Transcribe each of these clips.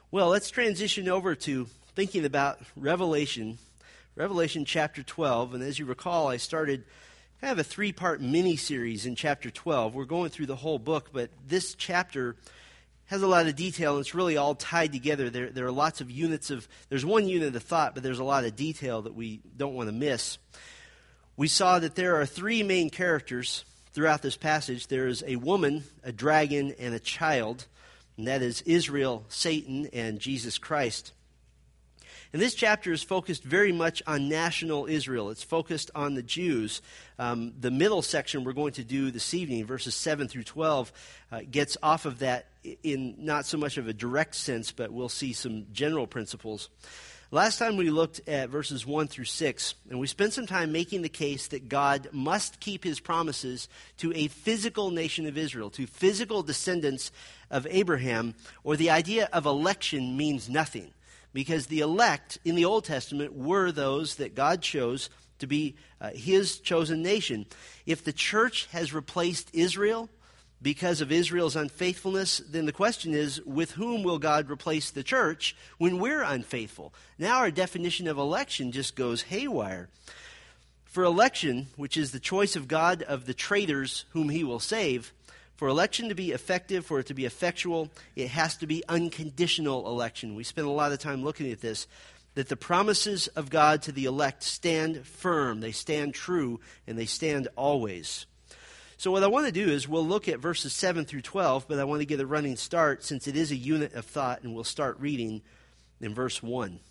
Well, let's transition over to thinking about Revelation chapter 12. And as you recall, I started kind of a three-part mini-series in chapter 12. We're going through the whole book, but this chapter has a lot of detail, and it's really all tied together. There are lots of there's one unit of thought, but there's a lot of detail that we don't want to miss. We saw that there are three main characters throughout this passage. There is a woman, a dragon, and a child. And that is Israel, Satan, and Jesus Christ. And this chapter is focused very much on national Israel. It's focused on the Jews. The middle section we're going to do this evening, verses 7 through 12, gets off of that in not so much of a direct sense, but we'll see some general principles. Last time we looked at verses 1 through 6, and we spent some time making the case that God must keep his promises to a physical nation of Israel, to physical descendants of Abraham, or the idea of election means nothing, because the elect in the Old Testament were those that God chose to be his chosen nation. If the church has replaced Israel because of Israel's unfaithfulness, then the question is, with whom will God replace the church when we're unfaithful? Now our definition of election just goes haywire. For election, which is the choice of God of the traitors whom he will save, for election to be effective, for it to be effectual, it has to be unconditional election. We spent a lot of time looking at this, that the promises of God to the elect stand firm, they stand true, and they stand always. So what I want to do is we'll look at verses 7 through 12, but I want to get a running start since it is a unit of thought, and we'll start reading in verse 1.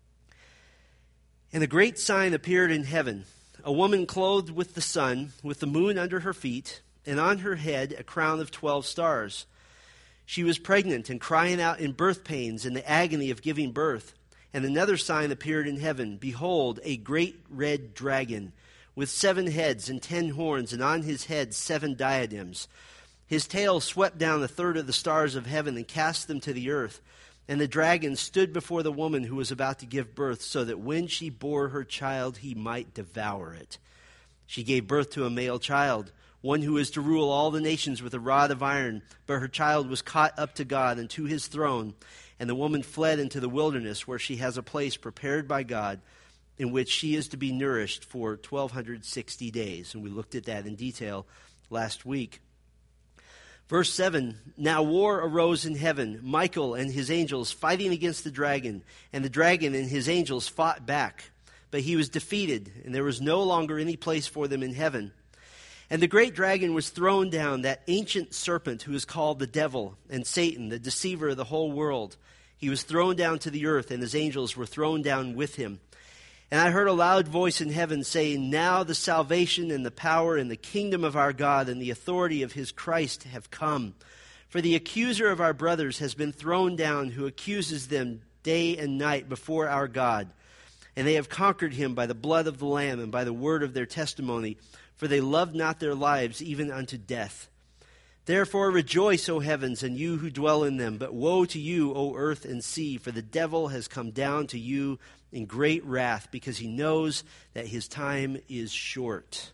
And a great sign appeared in heaven, a woman clothed with the sun, with the moon under her feet, and on her head a crown of 12 stars. She was pregnant and crying out in birth pains and the agony of giving birth. And another sign appeared in heaven, behold, a great red dragon, with 7 heads and 10 horns, and on his head 7 diadems. His tail swept down 1/3 of the stars of heaven and cast them to the earth. And the dragon stood before the woman who was about to give birth, so that when she bore her child, he might devour it. She gave birth to a male child, one who is to rule all the nations with a rod of iron. But her child was caught up to God and to his throne. And the woman fled into the wilderness, where she has a place prepared by God, in which she is to be nourished for 1,260 days. And we looked at that in detail last week. Verse 7, now war arose in heaven, Michael and his angels fighting against the dragon, and the dragon and his angels fought back. But he was defeated, and there was no longer any place for them in heaven. And the great dragon was thrown down, that ancient serpent who is called the devil and Satan, the deceiver of the whole world. He was thrown down to the earth, and his angels were thrown down with him. And I heard a loud voice in heaven saying, now the salvation and the power and the kingdom of our God and the authority of his Christ have come. For the accuser of our brothers has been thrown down, who accuses them day and night before our God. And they have conquered him by the blood of the Lamb and by the word of their testimony, for they loved not their lives even unto death. Therefore rejoice, O heavens, and you who dwell in them. But woe to you, O earth and sea, for the devil has come down to you in great wrath, because he knows that his time is short.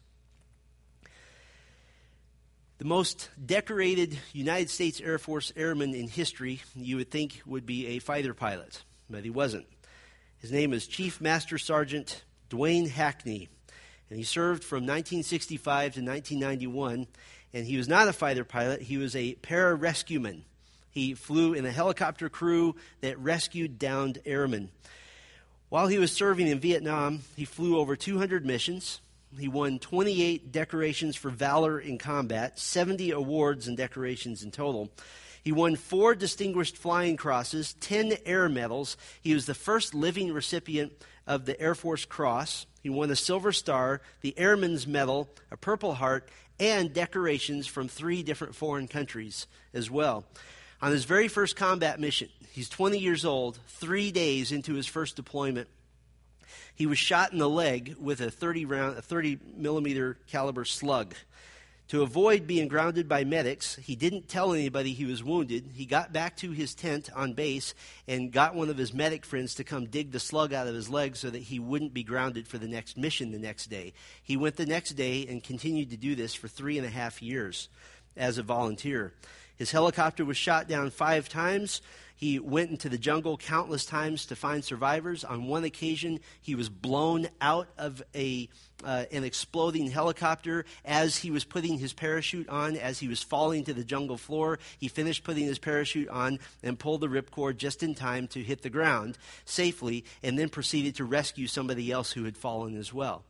The most decorated United States Air Force airman in history, you would think, would be a fighter pilot, but he wasn't. His name is Chief Master Sergeant Dwayne Hackney, and he served from 1965 to 1991, and he was not a fighter pilot, he was a pararescueman. He flew in a helicopter crew that rescued downed airmen. While he was serving in Vietnam, he flew over 200 missions. He won 28 decorations for valor in combat, 70 awards and decorations in total. He won 4 Distinguished Flying Crosses, 10 Air Medals. He was the first living recipient of the Air Force Cross. He won a Silver Star, the Airman's Medal, a Purple Heart, and decorations from 3 different foreign countries as well. On his very first combat mission, he's 20 years old, 3 days into his first deployment, he was shot in the leg with a 30 millimeter caliber slug. To avoid being grounded by medics, he didn't tell anybody he was wounded. He got back to his tent on base and got one of his medic friends to come dig the slug out of his leg so that he wouldn't be grounded for the next mission the next day. He went the next day and continued to do this for 3.5 years as a volunteer. His helicopter was shot down 5 times. He went into the jungle countless times to find survivors. On one occasion, he was blown out of an exploding helicopter as he was putting his parachute on, as he was falling to the jungle floor. He finished putting his parachute on and pulled the ripcord just in time to hit the ground safely, and then proceeded to rescue somebody else who had fallen as well.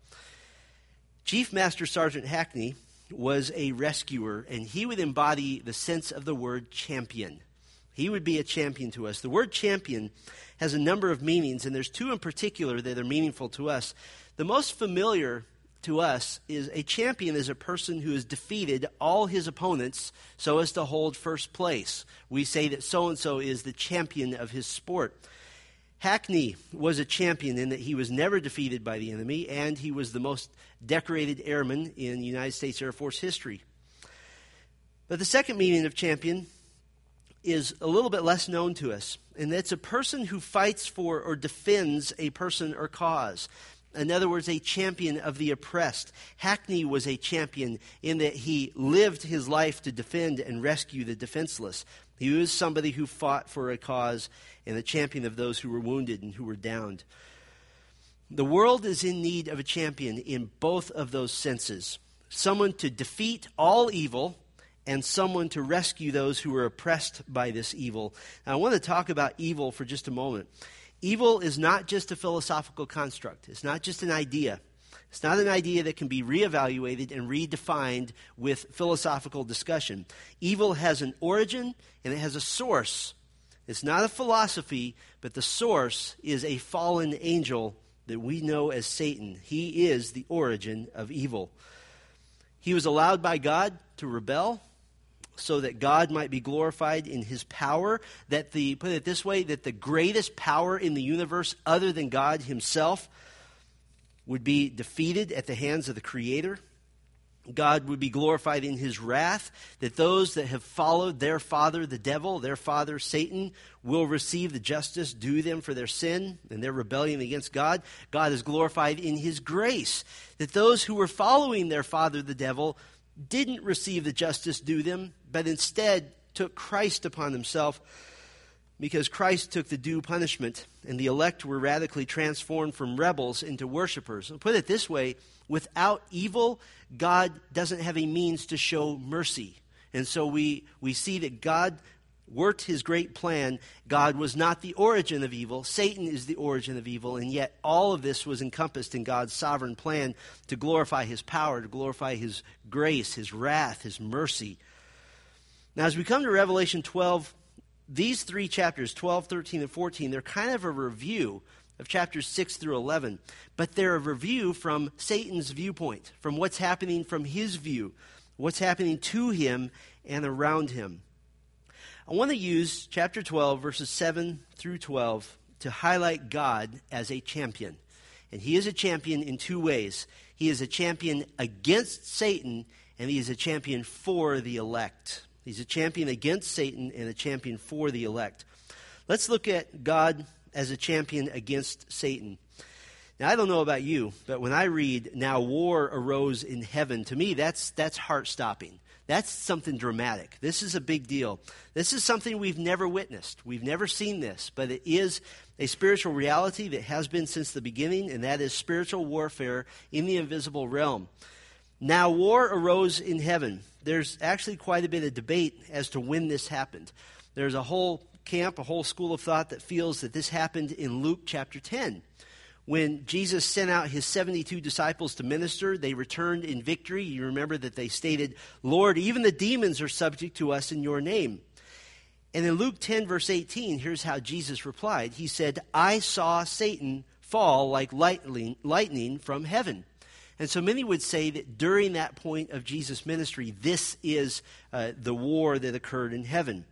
Chief Master Sergeant Hackney was a rescuer, and he would embody the sense of the word champion. He would be a champion to us. The word champion has a number of meanings, and there's 2 in particular that are meaningful to us. The most familiar to us is a champion is a person who has defeated all his opponents so as to hold first place. We say that so-and-so is the champion of his sport. Hackney was a champion in that he was never defeated by the enemy, and he was the most decorated airman in United States Air Force history. But the second meaning of champion is a little bit less known to us, and that's a person who fights for or defends a person or cause. In other words, a champion of the oppressed. Hackney was a champion in that he lived his life to defend and rescue the defenseless. He was somebody who fought for a cause and a champion of those who were wounded and who were downed. The world is in need of a champion in both of those senses. Someone to defeat all evil and someone to rescue those who are oppressed by this evil. Now, I want to talk about evil for just a moment. Evil is not just a philosophical construct. It's not just an idea. It's not an idea that can be reevaluated and redefined with philosophical discussion. Evil has an origin and it has a source. It's not a philosophy, but the source is a fallen angel that we know as Satan. He is the origin of evil. He was allowed by God to rebel so that God might be glorified in his power, that put it this way, that the greatest power in the universe other than God himself would be defeated at the hands of the Creator. God would be glorified in his wrath, that those that have followed their father, the devil, their father, Satan, will receive the justice due them for their sin and their rebellion against God. God is glorified in his grace, that those who were following their father, the devil, didn't receive the justice due them, but instead took Christ upon himself, because Christ took the due punishment, and the elect were radically transformed from rebels into worshipers. I'll put it this way, without evil, God doesn't have a means to show mercy. And so we see that God worked his great plan. God was not the origin of evil. Satan is the origin of evil, and yet all of this was encompassed in God's sovereign plan to glorify his power, to glorify his grace, his wrath, his mercy. Now, as we come to Revelation 12, these 3 chapters, 12, 13, and 14, they're kind of a review of chapters 6 through 11, but they're a review from Satan's viewpoint, from what's happening from his view, what's happening to him and around him. I want to use chapter 12, verses 7 through 12, to highlight God as a champion. And he is a champion in 2 ways. He is a champion against Satan, and he is a champion for the elect. He's a champion against Satan and a champion for the elect. Let's look at God as a champion against Satan. Now, I don't know about you, but when I read, "Now war arose in heaven," to me, that's heart-stopping. That's something dramatic. This is a big deal. This is something we've never witnessed. We've never seen this, but it is a spiritual reality that has been since the beginning, and that is spiritual warfare in the invisible realm. Now war arose in heaven. There's actually quite a bit of debate as to when this happened. There's a whole camp, a whole school of thought that feels that this happened in Luke chapter 10. When Jesus sent out his 72 disciples to minister, they returned in victory. You remember that they stated, "Lord, even the demons are subject to us in your name." And in Luke 10, verse 18, here's how Jesus replied. He said, "I saw Satan fall like lightning from heaven." And so many would say that during that point of Jesus' ministry, this is the war that occurred in heaven.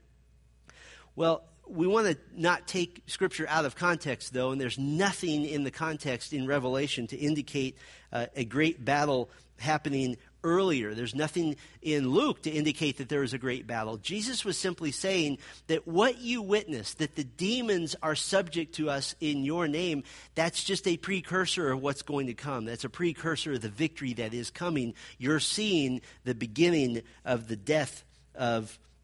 Well, we want to not take Scripture out of context, though, and there's nothing in the context in Revelation to indicate a great battle happening earlier. There's nothing in Luke to indicate that there was a great battle. Jesus was simply saying that what you witness, that the demons are subject to us in your name, that's just a precursor of what's going to come. That's a precursor of the victory that is coming. You're seeing the beginning of the death of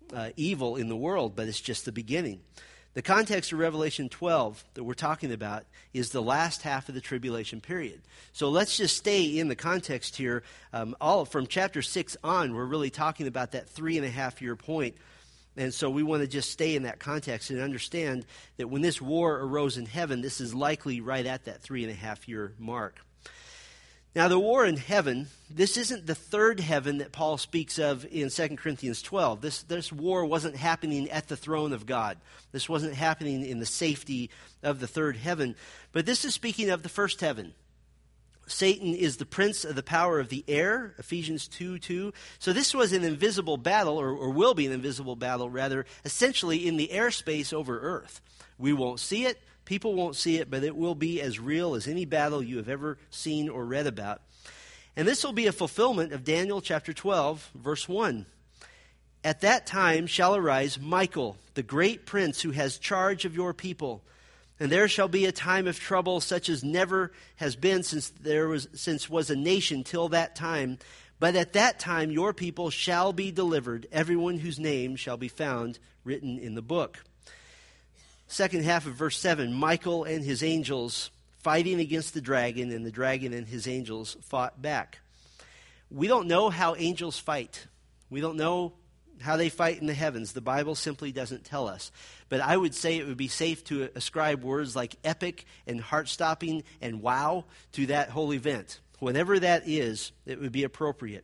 evil in the world, but it's just the beginning. The context of Revelation 12 that we're talking about is the last half of the tribulation period. So let's just stay in the context here. All from chapter 6 on, we're really talking about that 3.5-year point. And so we want to just stay in that context and understand that when this war arose in heaven, this is likely right at that 3.5-year mark. Now, the war in heaven, this isn't the third heaven that Paul speaks of in 2 Corinthians 12. This war wasn't happening at the throne of God. This wasn't happening in the safety of the third heaven. But this is speaking of the first heaven. Satan is the prince of the power of the air, Ephesians 2:2. So this was an invisible battle, or will be an invisible battle, rather, essentially in the airspace over earth. We won't see it. People won't see it, but it will be as real as any battle you have ever seen or read about. And this will be a fulfillment of Daniel chapter 12, verse 1. At that time shall arise Michael, the great prince who has charge of your people. And there shall be a time of trouble such as never has been since was a nation till that time. But at that time your people shall be delivered, everyone whose name shall be found written in the book. Second half of verse 7, Michael and his angels fighting against the dragon, and the dragon and his angels fought back. We don't know how angels fight. We don't know how they fight in the heavens. The Bible simply doesn't tell us. But I would say it would be safe to ascribe words like epic and heart-stopping and wow to that whole event. Whatever that is, it would be appropriate.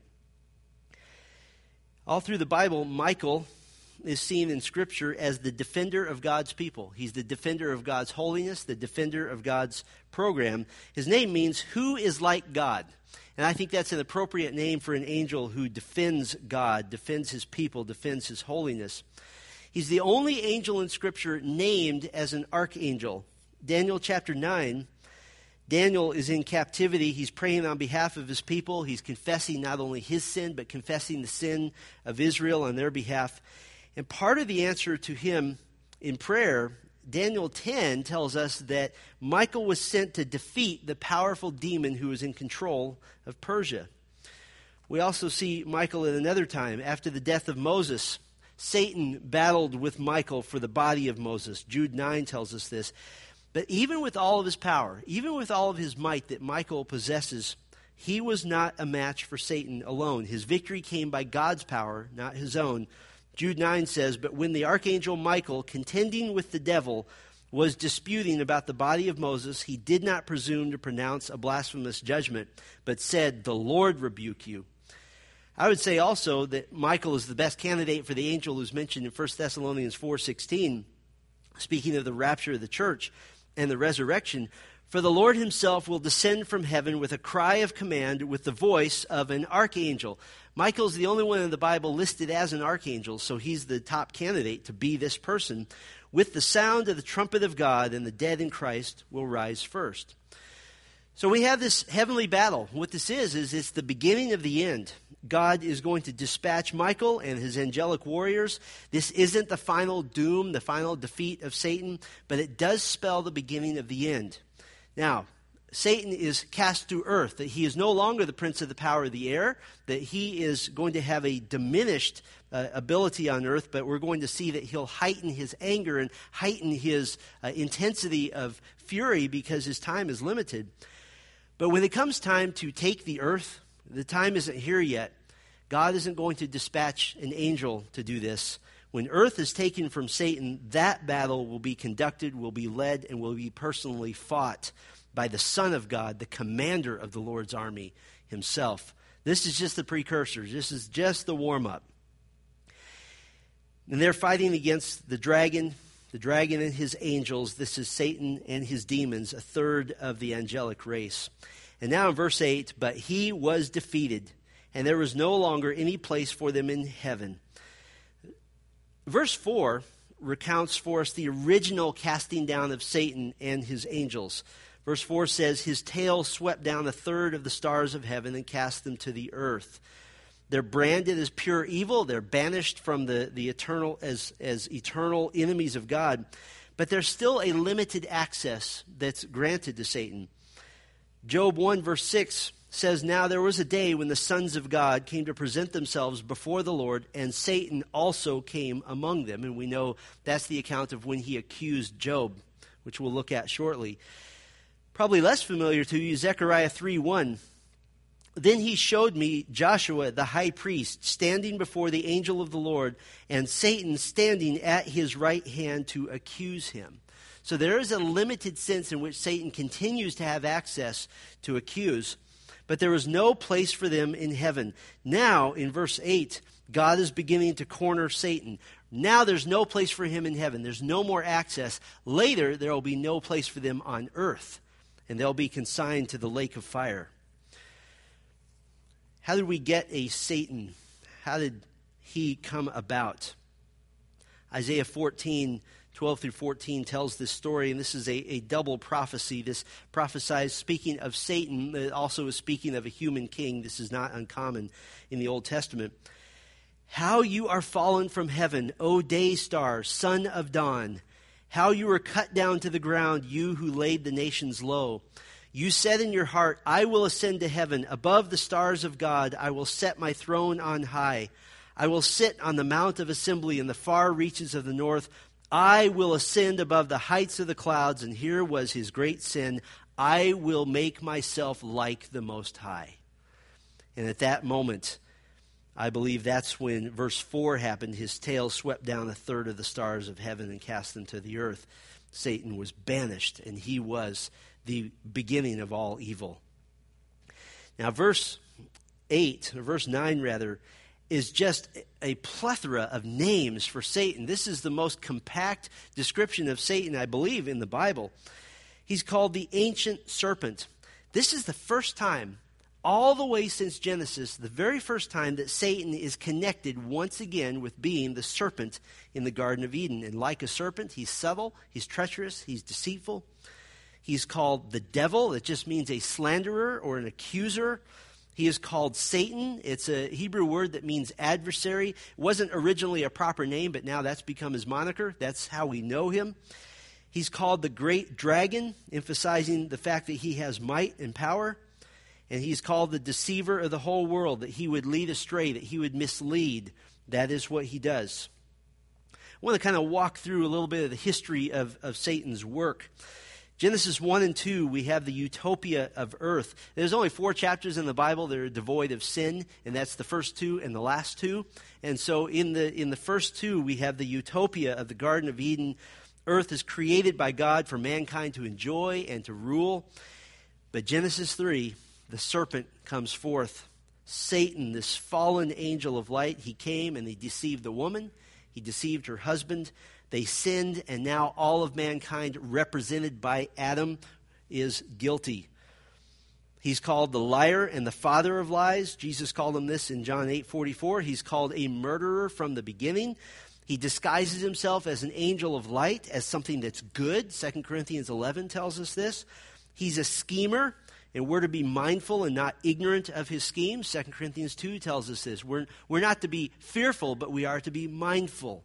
All through the Bible, Michael is seen in Scripture as the defender of God's people. He's the defender of God's holiness, the defender of God's program. His name means who is like God. And I think that's an appropriate name for an angel who defends God, defends his people, defends his holiness. He's the only angel in Scripture named as an archangel. Daniel chapter 9, Daniel is in captivity. He's praying on behalf of his people. He's confessing not only his sin, but confessing the sin of Israel on their behalf. And part of the answer to him in prayer, Daniel 10 tells us that Michael was sent to defeat the powerful demon who was in control of Persia. We also see Michael at another time. After the death of Moses, Satan battled with Michael for the body of Moses. Jude 9 tells us this. But even with all of his power, even with all of his might that Michael possesses, he was not a match for Satan alone. His victory came by God's power, not his own. Jude 9 says, but when the archangel Michael, contending with the devil, was disputing about the body of Moses, he did not presume to pronounce a blasphemous judgment, but said, the Lord rebuke you. I would say also that Michael is the best candidate for the angel who's mentioned in 1 Thessalonians 4:16, speaking of the rapture of the church and the resurrection. For the Lord himself will descend from heaven with a cry of command, with the voice of an archangel. Michael's the only one in the Bible listed as an archangel, so he's the top candidate to be this person. With the sound of the trumpet of God, and the dead in Christ will rise first. So we have this heavenly battle. What this is it's the beginning of the end. God is going to dispatch Michael and his angelic warriors. This isn't the final doom, the final defeat of Satan, but it does spell the beginning of the end. Now, Satan is cast to earth, that he is no longer the prince of the power of the air, that he is going to have a diminished ability on earth, but we're going to see that he'll heighten his anger and heighten his intensity of fury because his time is limited. But when it comes time to take the earth, the time isn't here yet. God isn't going to dispatch an angel to do this. When earth is taken from Satan, that battle will be conducted, will be led, and will be personally fought by the Son of God, the commander of the Lord's army himself. This is just the precursor. This is just the warm-up. And they're fighting against the dragon and his angels. This is Satan and his demons, a third of the angelic race. And now in verse 8, but he was defeated, and there was no longer any place for them in heaven. Verse 4 recounts for us the original casting down of Satan and his angels. Verse 4 says, his tail swept down a third of the stars of heaven and cast them to the earth. They're branded as pure evil. They're banished from the eternal as eternal enemies of God. But there's still a limited access that's granted to Satan. Job 1 verse 6 says, "Now there was a day when the sons of God came to present themselves before the Lord, and Satan also came among them." And we know that's the account of when he accused Job, which we'll look at shortly. Probably less familiar to you, Zechariah 3:1. "Then he showed me Joshua the high priest standing before the angel of the Lord, and Satan standing at his right hand to accuse him." So there is a limited sense in which Satan continues to have access to accuse, but there was no place for them in heaven. Now, in verse 8, God is beginning to corner Satan. Now there's no place for him in heaven. There's no more access. Later, there will be no place for them on earth, and they'll be consigned to the lake of fire. How did we get a Satan? How did he come about? Isaiah 14:12 through 14 tells this story, and this is a double prophecy. This prophesies speaking of Satan. It also is speaking of a human king. This is not uncommon in the Old Testament. "How you are fallen from heaven, O day star, son of dawn. How you were cut down to the ground, you who laid the nations low. You said in your heart, I will ascend to heaven. Above the stars of God, I will set my throne on high. I will sit on the mount of assembly in the far reaches of the north. I will ascend above the heights of the clouds." And here was his great sin. "I will make myself like the Most High." And at that moment, I believe that's when verse 4 happened. His tail swept down a third of the stars of heaven and cast them to the earth. Satan was banished, and he was the beginning of all evil. Now, verse 9, is just a plethora of names for Satan. This is the most compact description of Satan, I believe, in the Bible. He's called the ancient serpent. This is the first time, all the way since Genesis, the very first time that Satan is connected once again with being the serpent in the Garden of Eden. And like a serpent, he's subtle, he's treacherous, he's deceitful. He's called the devil. It just means a slanderer or an accuser. He is called Satan. It's a Hebrew word that means adversary. It wasn't originally a proper name, but now that's become his moniker. That's how we know him. He's called the great dragon, emphasizing the fact that he has might and power. And he's called the deceiver of the whole world, that he would lead astray, that he would mislead. That is what he does. I want to kind of walk through a little bit of the history of Satan's work. Genesis 1 and 2, we have the utopia of earth. There's only 4 chapters in the Bible that are devoid of sin, and that's the first 2 and the last 2. And so in the first 2, we have the utopia of the Garden of Eden. Earth is created by God for mankind to enjoy and to rule. But Genesis 3, the serpent comes forth. Satan, this fallen angel of light, he came and he deceived the woman. He deceived her husband. They sinned, and now all of mankind, represented by Adam, is guilty. He's called the liar and the father of lies. Jesus called him this in John 8:44. He's called a murderer from the beginning. He disguises himself as an angel of light, as something that's good. 2 Corinthians 11 tells us this. He's a schemer, and we're to be mindful and not ignorant of his schemes. 2 Corinthians 2 tells us this. We're not to be fearful, but we are to be mindful.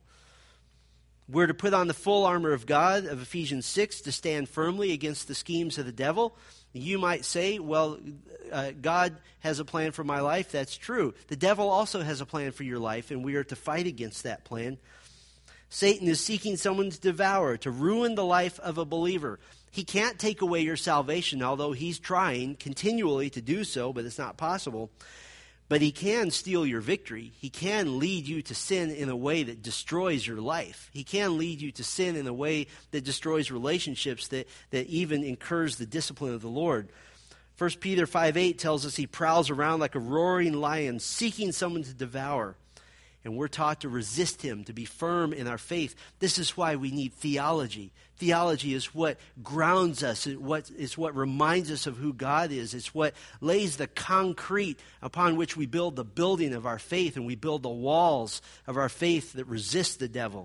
We're to put on the full armor of God, of Ephesians 6, to stand firmly against the schemes of the devil. You might say, well, God has a plan for my life. That's true. The devil also has a plan for your life, and we are to fight against that plan. Satan is seeking someone to devour, to ruin the life of a believer. He can't take away your salvation, although he's trying continually to do so, but it's not possible. But he can steal your victory. He can lead you to sin in a way that destroys your life. He can lead you to sin in a way that destroys relationships, that even incurs the discipline of the Lord. 1 Peter 5:8 tells us he prowls around like a roaring lion, seeking someone to devour. And we're taught to resist him, to be firm in our faith. This is why we need theology. Theology is what grounds us. It's what reminds us of who God is. It's what lays the concrete upon which we build the building of our faith, and we build the walls of our faith that resist the devil.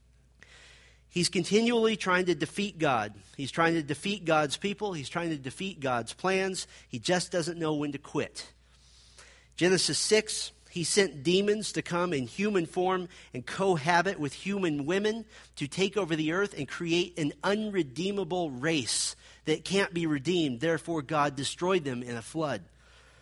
He's continually trying to defeat God. He's trying to defeat God's people. He's trying to defeat God's plans. He just doesn't know when to quit. Genesis 6, he sent demons to come in human form and cohabit with human women to take over the earth and create an unredeemable race that can't be redeemed. Therefore, God destroyed them in a flood.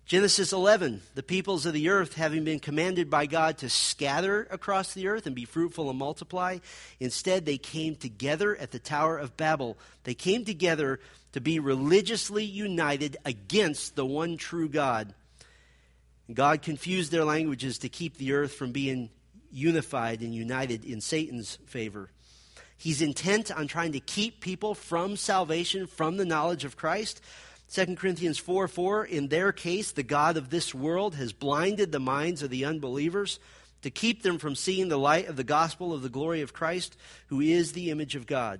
Genesis 11, the peoples of the earth, having been commanded by God to scatter across the earth and be fruitful and multiply, instead they came together at the Tower of Babel. They came together to be religiously united against the one true God. God confused their languages to keep the earth from being unified and united in Satan's favor. He's intent on trying to keep people from salvation, from the knowledge of Christ. 2 Corinthians 4:4, in their case, the God of this world has blinded the minds of the unbelievers to keep them from seeing the light of the gospel of the glory of Christ, who is the image of God.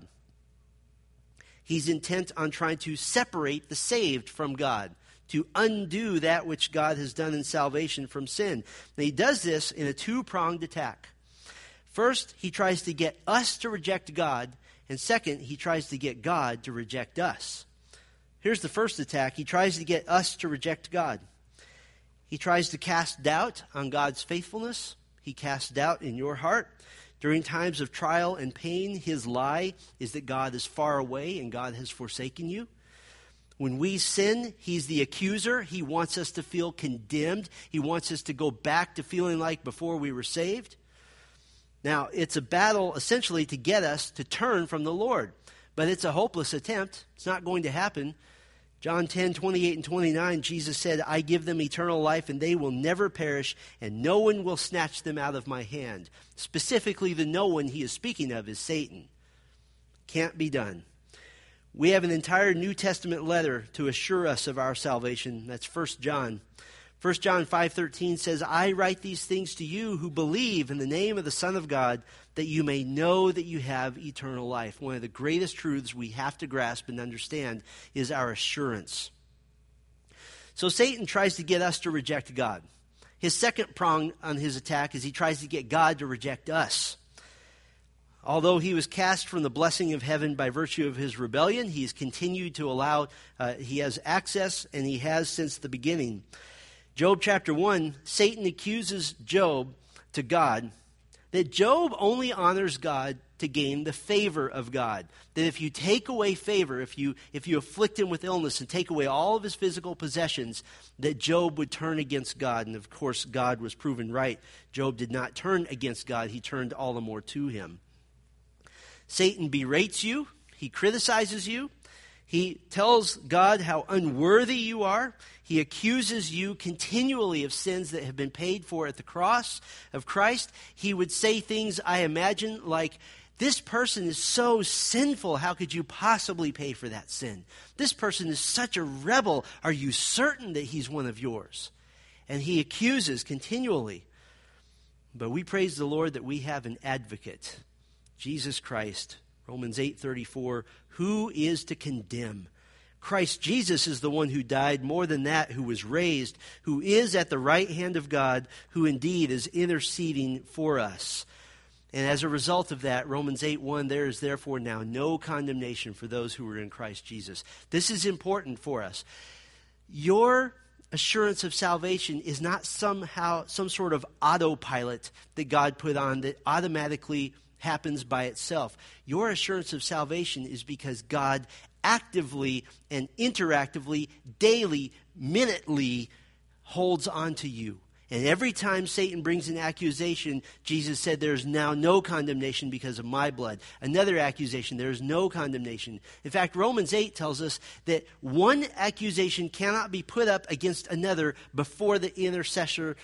He's intent on trying to separate the saved from God, to undo that which God has done in salvation from sin. And he does this in a two-pronged attack. First, he tries to get us to reject God, and second, he tries to get God to reject us. Here's the first attack. He tries to get us to reject God. He tries to cast doubt on God's faithfulness. He casts doubt in your heart. During times of trial and pain, his lie is that God is far away and God has forsaken you. When we sin, he's the accuser. He wants us to feel condemned. He wants us to go back to feeling like before we were saved. Now, it's a battle essentially to get us to turn from the Lord. But it's a hopeless attempt. It's not going to happen. John 10:28 and 29, Jesus said, I give them eternal life, and they will never perish, and no one will snatch them out of my hand. Specifically, the no one he is speaking of is Satan. Can't be done. We have an entire New Testament letter to assure us of our salvation. That's 1 John. 1 John 5:13 says, I write these things to you who believe in the name of the Son of God, that you may know that you have eternal life. One of the greatest truths we have to grasp and understand is our assurance. So Satan tries to get us to reject God. His second prong on his attack is he tries to get God to reject us. Although he was cast from the blessing of heaven by virtue of his rebellion, he's continued to allow, he has access, and he has since the beginning. Job chapter 1, Satan accuses Job to God that Job only honors God to gain the favor of God. That if you take away favor, if you afflict him with illness and take away all of his physical possessions, that Job would turn against God. And of course, God was proven right. Job did not turn against God. He turned all the more to him. Satan berates you. He criticizes you. He tells God how unworthy you are. He accuses you continually of sins that have been paid for at the cross of Christ. He would say things, I imagine, like, this person is so sinful, how could you possibly pay for that sin? This person is such a rebel. Are you certain that he's one of yours? And he accuses continually. But we praise the Lord that we have an advocate, Jesus Christ. Romans 8:34, who is to condemn? Christ Jesus is the one who died, more than that, who was raised, who is at the right hand of God, who indeed is interceding for us. And as a result of that, Romans 8:1, there is therefore now no condemnation for those who are in Christ Jesus. This is important for us. Your assurance of salvation is not somehow some sort of autopilot that God put on that automatically happens by itself. Your assurance of salvation is because God actively and interactively, daily, minutely holds on to you. And every time Satan brings an accusation, Jesus said, there is now no condemnation because of my blood. Another accusation, there is no condemnation. In fact, Romans 8 tells us that one accusation cannot be put up against another before the intercession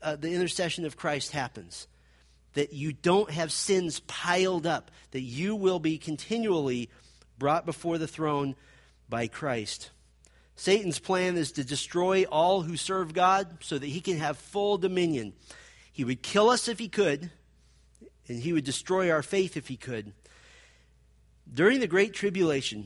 of Christ happens. That you don't have sins piled up, that you will be continually brought before the throne by Christ. Satan's plan is to destroy all who serve God so that he can have full dominion. He would kill us if he could, and he would destroy our faith if he could. During the Great Tribulation,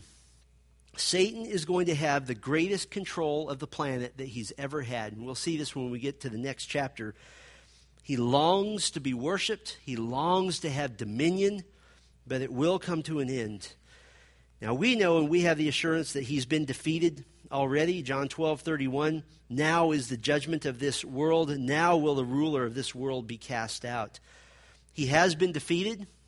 Satan is going to have the greatest control of the planet that he's ever had. And we'll see this when we get to the next chapter. He longs to be worshipped. He longs to have dominion, but it will come to an end. Now we know and we have the assurance that he's been defeated already. John 12:31, now is the judgment of this world. Now will the ruler of this world be cast out. He has been defeated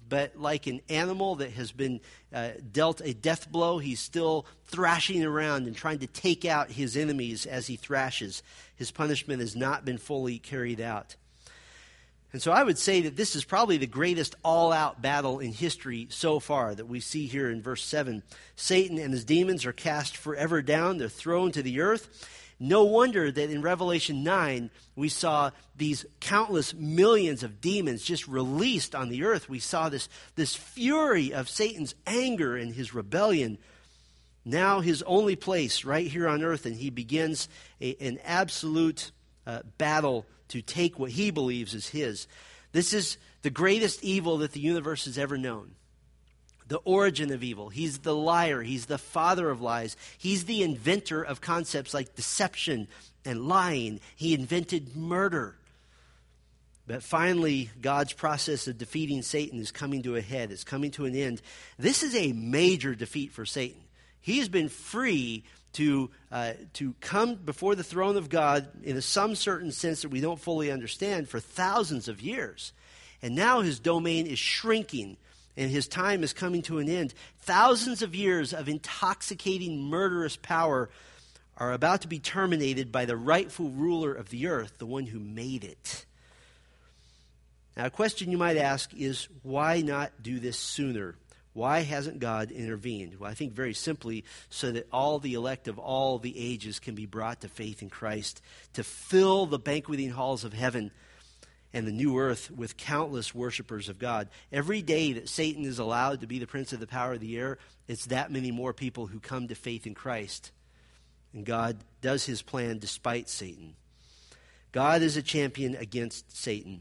but like an animal that has been dealt a death blow, he's still thrashing around and trying to take out his enemies as he thrashes. His punishment has not been fully carried out. And so I would say that this is probably the greatest all-out battle in history so far that we see here in verse 7. Satan and his demons are cast forever down. They're thrown to the earth. No wonder that in Revelation 9, we saw these countless millions of demons just released on the earth. We saw this fury of Satan's anger and his rebellion. Now his only place right here on earth, and he begins an absolute battle to take what he believes is his. This is the greatest evil that the universe has ever known. The origin of evil. He's the liar. He's the father of lies. He's the inventor of concepts like deception and lying. He invented murder. But finally, God's process of defeating Satan is coming to a head. It's coming to an end. This is a major defeat for Satan. He has been free to come before the throne of God in some certain sense that we don't fully understand for thousands of years. And now his domain is shrinking and his time is coming to an end. Thousands of years of intoxicating, murderous power are about to be terminated by the rightful ruler of the earth, the one who made it. Now, a question you might ask is, why not do this sooner? Why hasn't God intervened? Well, I think very simply so that all the elect of all the ages can be brought to faith in Christ, to fill the banqueting halls of heaven and the new earth with countless worshipers of God. Every day that Satan is allowed to be the prince of the power of the air, it's that many more people who come to faith in Christ. And God does his plan despite Satan. God is a champion against Satan.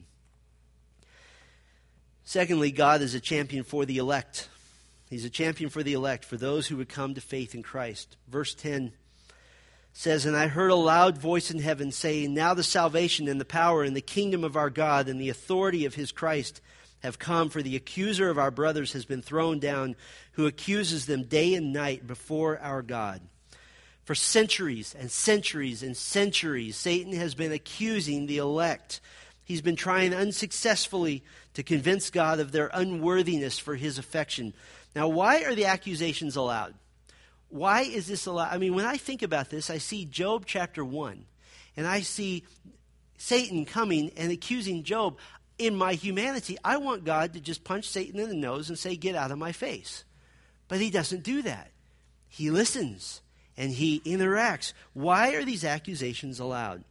Secondly, God is a champion for the elect. He's a champion for the elect, for those who would come to faith in Christ. Verse 10 says, "And I heard a loud voice in heaven saying, Now the salvation and the power and the kingdom of our God and the authority of his Christ have come, for the accuser of our brothers has been thrown down, who accuses them day and night before our God." For centuries and centuries and centuries, Satan has been accusing the elect. He's been trying unsuccessfully to convince God of their unworthiness for his affection. Now, why are the accusations allowed? Why is this allowed? I mean, when I think about this, I see Job chapter 1, and I see Satan coming and accusing Job. In my humanity, I want God to just punch Satan in the nose and say, "Get out of my face." But he doesn't do that. He listens and he interacts. Why are these accusations allowed?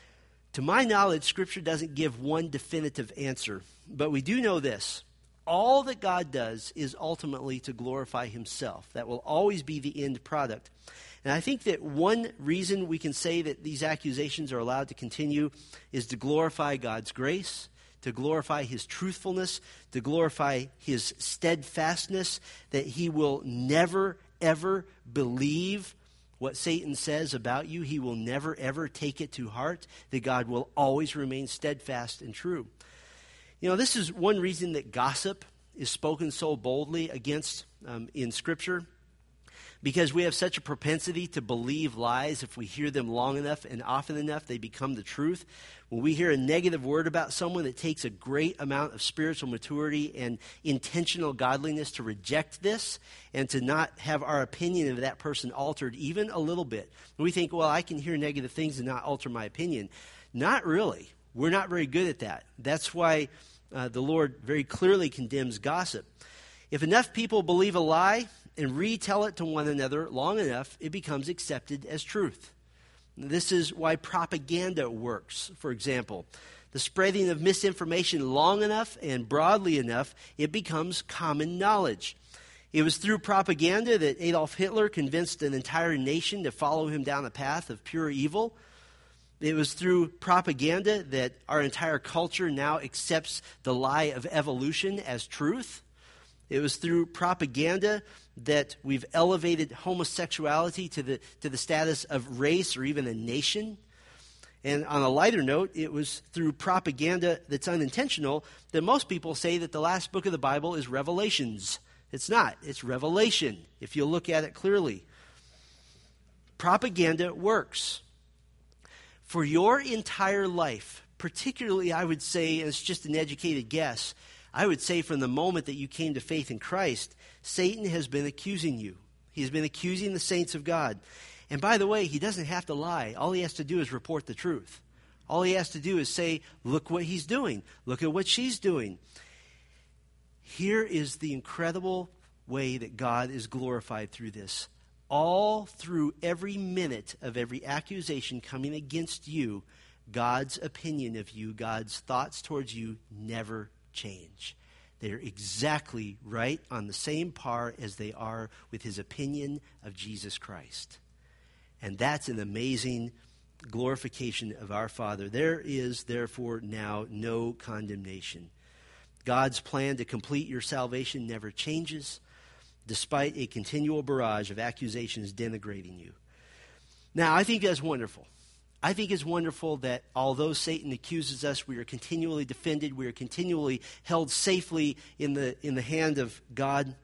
To my knowledge, Scripture doesn't give one definitive answer, but we do know this. All that God does is ultimately to glorify himself. That will always be the end product. And I think that one reason we can say that these accusations are allowed to continue is to glorify God's grace, to glorify his truthfulness, to glorify his steadfastness, that he will never, ever believe what Satan says about you. He will never, ever take it to heart, that God will always remain steadfast and true. You know, this is one reason that gossip is spoken so boldly against in Scripture, because we have such a propensity to believe lies. If we hear them long enough and often enough, they become the truth. When we hear a negative word about someone, it takes a great amount of spiritual maturity and intentional godliness to reject this and to not have our opinion of that person altered even a little bit. And we think, well, I can hear negative things and not alter my opinion. Not really. We're not very good at that. That's why the Lord very clearly condemns gossip. If enough people believe a lie and retell it to one another long enough, it becomes accepted as truth. This is why propaganda works, for example. The spreading of misinformation long enough and broadly enough, it becomes common knowledge. It was through propaganda that Adolf Hitler convinced an entire nation to follow him down a path of pure evil. It was through propaganda that our entire culture now accepts the lie of evolution as truth. It was through propaganda that we've elevated homosexuality to the status of race or even a nation. And on a lighter note, it was through propaganda that's unintentional that most people say that the last book of the Bible is Revelations. It's not. It's Revelation, if you look at it clearly. Propaganda works. For your entire life, particularly, I would say, and it's just an educated guess, I would say from the moment that you came to faith in Christ, Satan has been accusing you. He's been accusing the saints of God. And by the way, he doesn't have to lie. All he has to do is report the truth. All he has to do is say, look what he's doing. Look at what she's doing. Here is the incredible way that God is glorified through this. All through every minute of every accusation coming against you, God's opinion of you, God's thoughts towards you never change. They're exactly right on the same par as they are with his opinion of Jesus Christ. And that's an amazing glorification of our Father. There is, therefore, now no condemnation. God's plan to complete your salvation never changes, despite a continual barrage of accusations denigrating you. Now, I think that's wonderful. I think it's wonderful that although Satan accuses us, we are continually defended, we are continually held safely in the hand of God.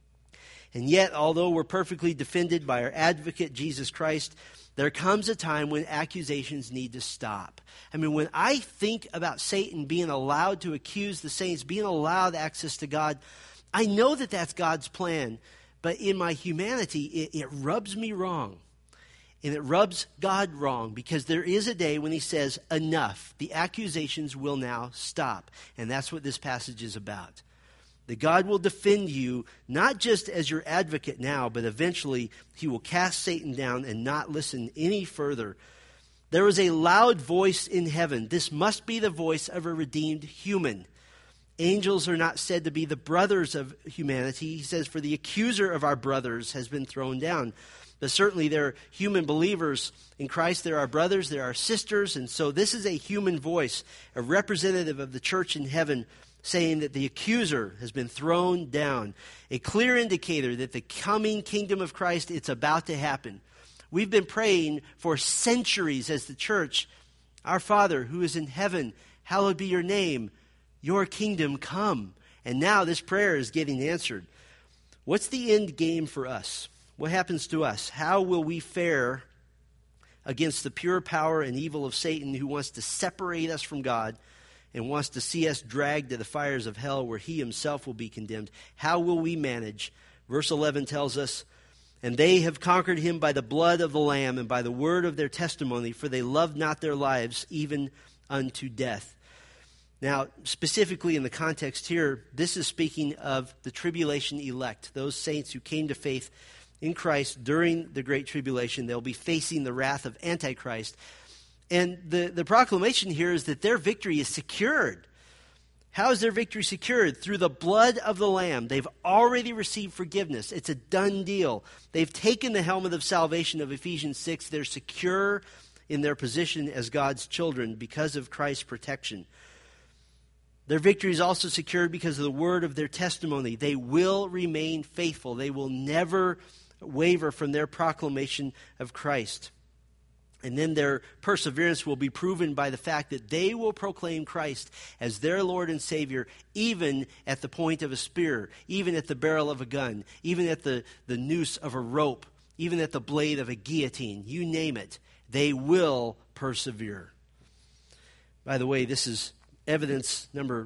And yet, although we're perfectly defended by our advocate, Jesus Christ, there comes a time when accusations need to stop. I mean, when I think about Satan being allowed to accuse the saints, being allowed access to God, I know that that's God's plan. But in my humanity, it rubs me wrong. And it rubs God wrong, because there is a day when he says, enough. The accusations will now stop. And that's what this passage is about. That God will defend you, not just as your advocate now, but eventually he will cast Satan down and not listen any further. There is a loud voice in heaven. This must be the voice of a redeemed human. Angels are not said to be the brothers of humanity. He says, for the accuser of our brothers has been thrown down. But certainly there are human believers in Christ. There are brothers, there are sisters. And so this is a human voice, a representative of the church in heaven, saying that the accuser has been thrown down. A clear indicator that the coming kingdom of Christ, it's about to happen. We've been praying for centuries as the church, our Father who is in heaven, hallowed be your name, your kingdom come. And now this prayer is getting answered. What's the end game for us? What happens to us? How will we fare against the pure power and evil of Satan, who wants to separate us from God and wants to see us dragged to the fires of hell where he himself will be condemned? How will we manage? Verse 11 tells us, and they have conquered him by the blood of the Lamb and by the word of their testimony, for they loved not their lives even unto death. Now, specifically in the context here, this is speaking of the tribulation elect, those saints who came to faith in Christ during the Great Tribulation. They'll be facing the wrath of Antichrist. And the proclamation here is that their victory is secured. How is their victory secured? Through the blood of the Lamb. They've already received forgiveness. It's a done deal. They've taken the helmet of salvation of Ephesians 6. They're secure in their position as God's children because of Christ's protection. Their victory is also secured because of the word of their testimony. They will remain faithful. They will never waver from their proclamation of Christ. And then their perseverance will be proven by the fact that they will proclaim Christ as their Lord and Savior, even at the point of a spear, even at the barrel of a gun, even at the noose of a rope, even at the blade of a guillotine. You name it. They will persevere. By the way, this is evidence number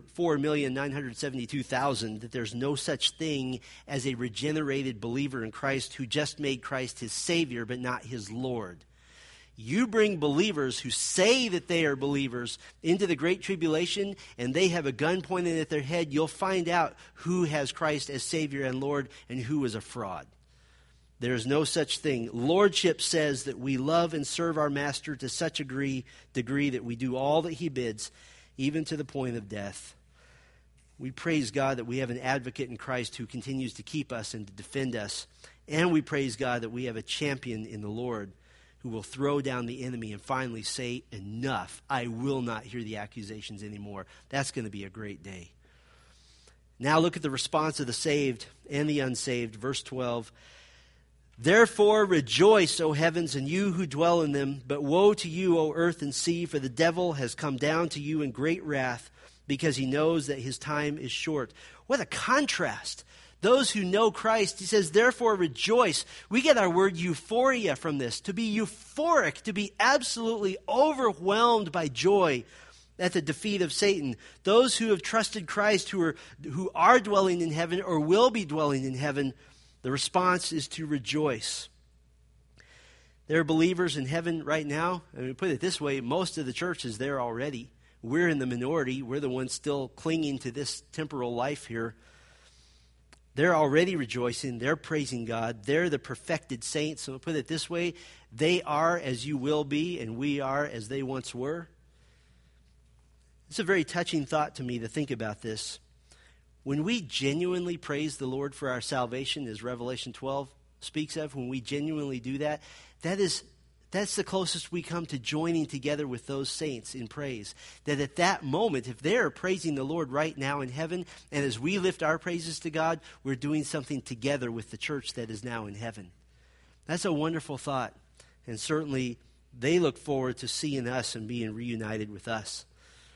4,972,000 that there's no such thing as a regenerated believer in Christ who just made Christ his Savior but not his Lord. You bring believers who say that they are believers into the Great Tribulation and they have a gun pointed at their head, you'll find out who has Christ as Savior and Lord and who is a fraud. There is no such thing. Lordship says that we love and serve our Master to such a degree that we do all that he bids, even to the point of death. We praise God that we have an advocate in Christ who continues to keep us and to defend us. And we praise God that we have a champion in the Lord who will throw down the enemy and finally say, enough. I will not hear the accusations anymore. That's going to be a great day. Now look at the response of the saved and the unsaved. Verse 12. Therefore rejoice, O heavens, and you who dwell in them. But woe to you, O earth and sea, for the devil has come down to you in great wrath, because he knows that his time is short. What a contrast. Those who know Christ, he says, therefore rejoice. We get our word euphoria from this. To be euphoric, to be absolutely overwhelmed by joy. at the defeat of Satan. Those who have trusted Christ, who are dwelling in heaven or will be dwelling in heaven, the response is to rejoice. There are believers in heaven right now. I mean, put it this way, most of the church is there already. We're in the minority. We're the ones still clinging to this temporal life here. They're already rejoicing. They're praising God. They're the perfected saints. So put it this way, they are as you will be, and we are as they once were. It's a very touching thought to me to think about this. When we genuinely praise the Lord for our salvation, as Revelation 12 speaks of, when we genuinely do that, that's the closest we come to joining together with those saints in praise. That at that moment, if they're praising the Lord right now in heaven, and as we lift our praises to God, we're doing something together with the church that is now in heaven. That's a wonderful thought. And certainly, they look forward to seeing us and being reunited with us.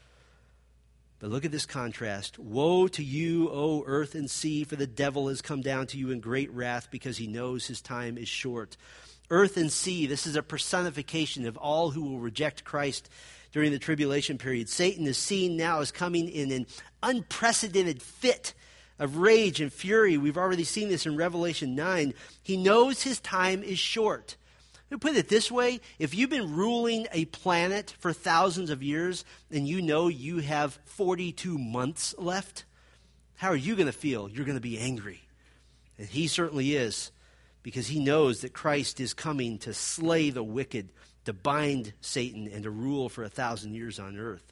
But look at this contrast. Woe to you, O earth and sea, for the devil has come down to you in great wrath because he knows his time is short. Earth and sea, this is a personification of all who will reject Christ during the tribulation period. Satan is seen now as coming in an unprecedented fit of rage and fury. We've already seen this in Revelation 9. He knows his time is short. To put it this way, if you've been ruling a planet for thousands of years and you know you have 42 months left, how are you going to feel? You're going to be angry. And he certainly is, because he knows that Christ is coming to slay the wicked, to bind Satan, and to rule for 1,000 years on earth.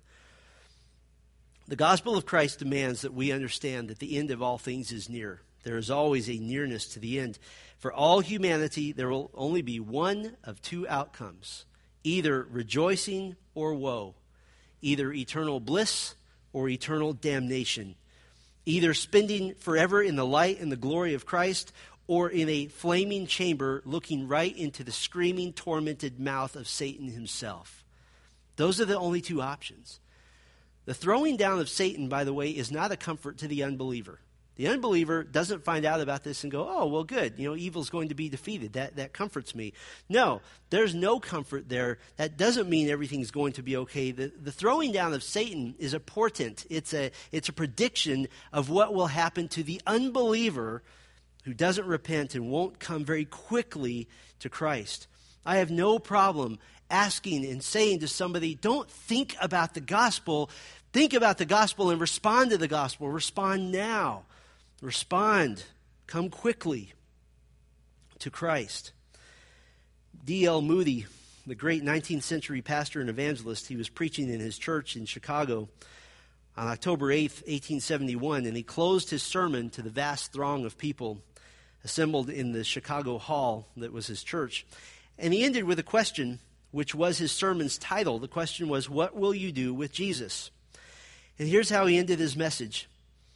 The gospel of Christ demands that we understand that the end of all things is near. There is always a nearness to the end. For all humanity, there will only be one of two outcomes, either rejoicing or woe, either eternal bliss or eternal damnation, either spending forever in the light and the glory of Christ or in a flaming chamber looking right into the screaming, tormented mouth of Satan himself. Those are the only two options. The throwing down of Satan, by the way, is not a comfort to the unbeliever. The unbeliever doesn't find out about this and go, oh, well, good. Evil's going to be defeated. That comforts me. No, there's no comfort there. That doesn't mean everything's going to be okay. The throwing down of Satan is a portent. It's a prediction of what will happen to the unbeliever who doesn't repent and won't come very quickly to Christ. I have no problem asking and saying to somebody, don't think about the gospel. Think about the gospel and respond to the gospel. Respond now. Respond. Come quickly to Christ. D.L. Moody, the great 19th century pastor and evangelist, he was preaching in his church in Chicago on October 8th, 1871, and he closed his sermon to the vast throng of people assembled in the Chicago hall that was his church. And he ended with a question, which was his sermon's title. The question was, what will you do with Jesus? And here's how he ended his message.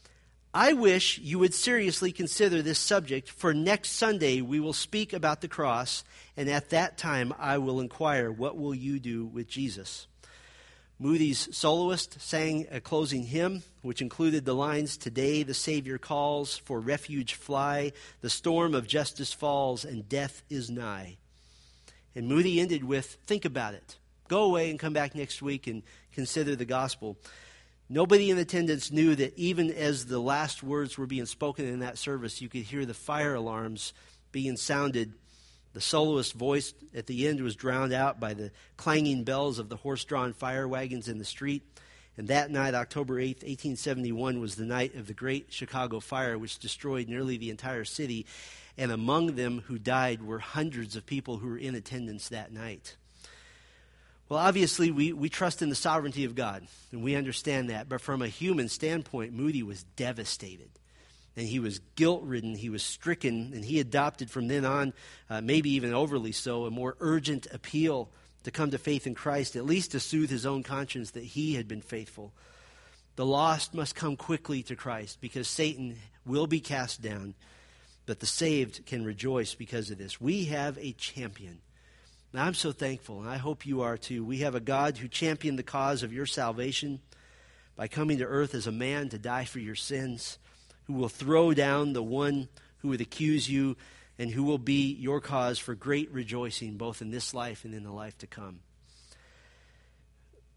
I wish you would seriously consider this subject, for next Sunday we will speak about the cross, and at that time I will inquire, what will you do with Jesus? Moody's soloist sang a closing hymn, which included the lines, today the Savior calls, for refuge fly, the storm of justice falls, and death is nigh. And Moody ended with, think about it. Go away and come back next week and consider the gospel. Nobody in attendance knew that even as the last words were being spoken in that service, you could hear the fire alarms being sounded. The soloist's voice at the end was drowned out by the clanging bells of the horse-drawn fire wagons in the street. And that night, October 8th, 1871, was the night of the Great Chicago Fire, which destroyed nearly the entire city. And among them who died were hundreds of people who were in attendance that night. Well, obviously, we trust in the sovereignty of God, and we understand that. But from a human standpoint, Moody was devastated, and he was guilt-ridden, he was stricken, and he adopted from then on, maybe even overly so, a more urgent appeal to come to faith in Christ, at least to soothe his own conscience that he had been faithful. The lost must come quickly to Christ, because Satan will be cast down, but the saved can rejoice because of this. We have a champion. Now, I'm so thankful, and I hope you are too. We have a God who championed the cause of your salvation by coming to earth as a man to die for your sins, who will throw down the one who would accuse you, and who will be your cause for great rejoicing, both in this life and in the life to come.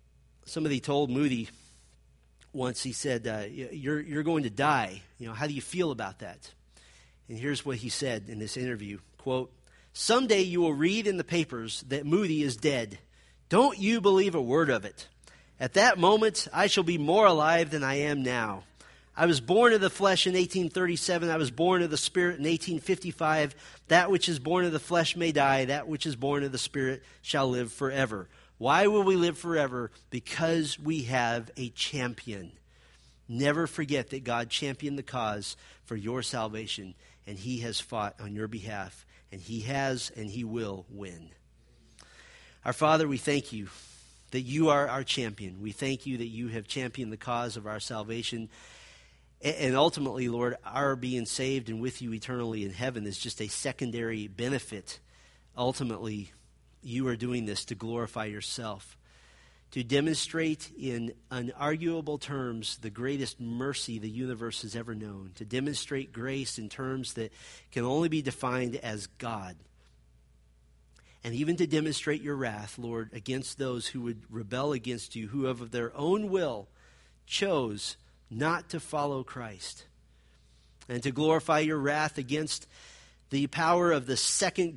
Somebody told Moody once, he said, you're going to die. How do you feel about that? And here's what he said in this interview, quote, "Someday you will read in the papers that Moody is dead. Don't you believe a word of it. At that moment, I shall be more alive than I am now. I was born of the flesh in 1837. I was born of the Spirit in 1855. That which is born of the flesh may die. That which is born of the Spirit shall live forever." Why will we live forever? Because we have a champion. Never forget that God championed the cause for your salvation, and he has fought on your behalf, and he has and he will win. Our Father, we thank you that you are our champion. We thank you that you have championed the cause of our salvation. And ultimately, Lord, our being saved and with you eternally in heaven is just a secondary benefit. Ultimately, you are doing this to glorify yourself, to demonstrate in unarguable terms the greatest mercy the universe has ever known, to demonstrate grace in terms that can only be defined as God, and even to demonstrate your wrath, Lord, against those who would rebel against you, who of their own will chose not to follow Christ, and to glorify your wrath against the power of the second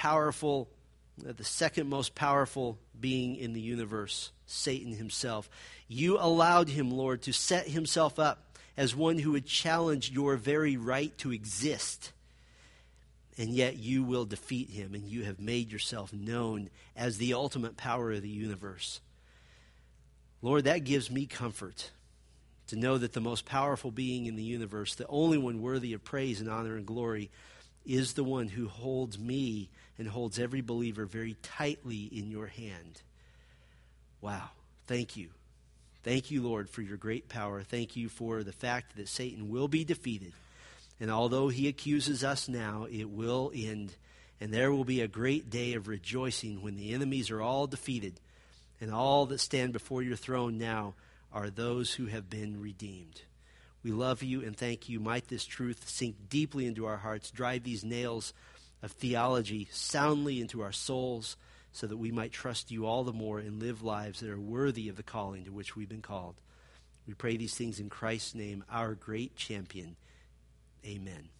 most powerful being in the universe, Satan himself. You allowed him, Lord, to set himself up as one who would challenge your very right to exist. And yet you will defeat him, and you have made yourself known as the ultimate power of the universe. Lord, that gives me comfort to know that the most powerful being in the universe, the only one worthy of praise and honor and glory, is the one who holds me and holds every believer very tightly in your hand. Wow. Thank you. Thank you, Lord, for your great power. Thank you for the fact that Satan will be defeated. And although he accuses us now, it will end. And there will be a great day of rejoicing when the enemies are all defeated. And all that stand before your throne now are those who have been redeemed. We love you and thank you. Might this truth sink deeply into our hearts, drive these nails of theology soundly into our souls, so that we might trust you all the more and live lives that are worthy of the calling to which we've been called. We pray these things in Christ's name, our great champion. Amen.